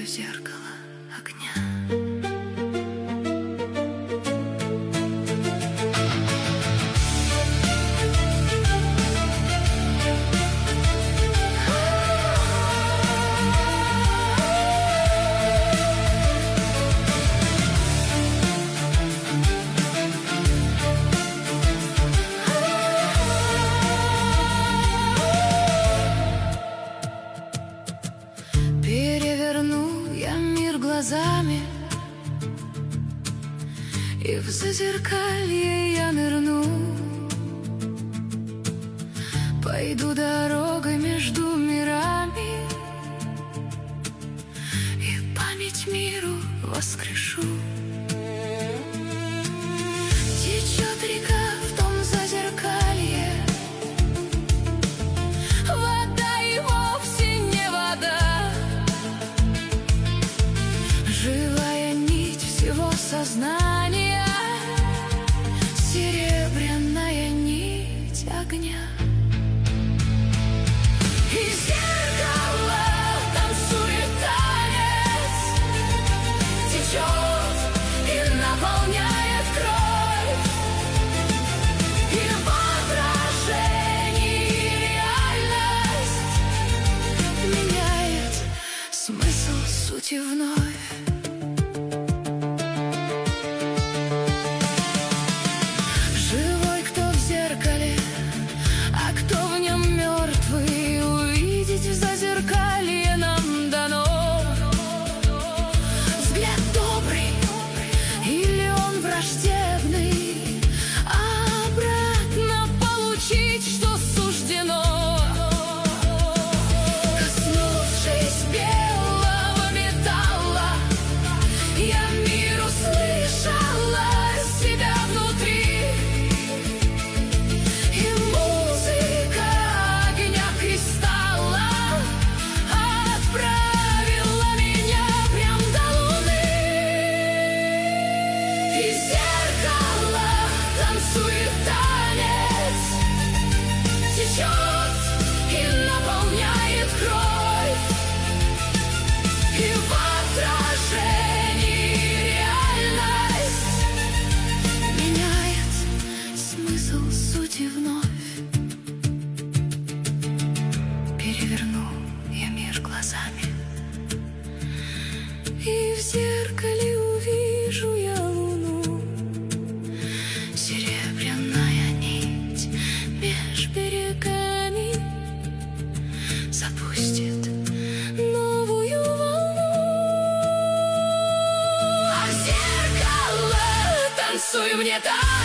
в зеркало огня. Переверну я мир глазами, и в зазеркалье я нырну. Пойду дорогой между мирами и память миру воскрешу. Течет река в том зазеркалье, вода и вовсе не вода. Живая нить всего сознания, серебряная нить огня. И зеркало танцует танец, течет и наполняет кровь, и в отражении реальность меняет смысл сути вновь. Живой кто в зеркале, а кто в нем мертвый, увидеть в зазеркалье нам дано. Взгляд добрый или он враждебный, а обратно получить, что суждено. Коснувшись белого металла, я мир услышала себя внутри, и музыка огня кристалла отправила меня прям до луны. И зеркало танцует танец, течет и наполняет кровь, и в отражении реальность меняет смысл сути вновь. Переверну я мир глазами, и в зеркале увижу я луну. Серебряная нить меж берегами запустит новую волну. А зеркало танцуй мне так.